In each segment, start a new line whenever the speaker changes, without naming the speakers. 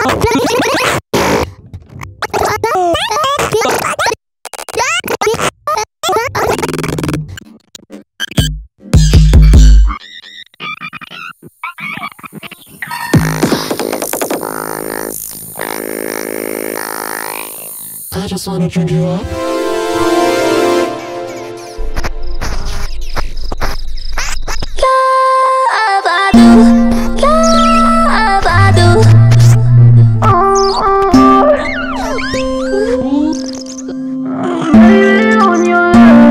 I just wanna drink you up.
Love, I do. Love, I do. Baby, on your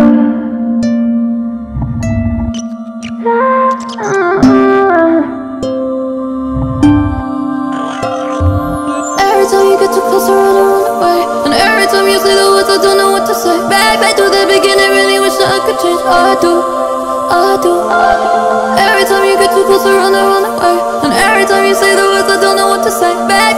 every time you get too close, I run away. And every time you say the words, I don't know what to say. Back to the beginning, really wish that I could change. I do, I do. Every time you get too close, I run away. And every time you say the words, I don't know what to say. Back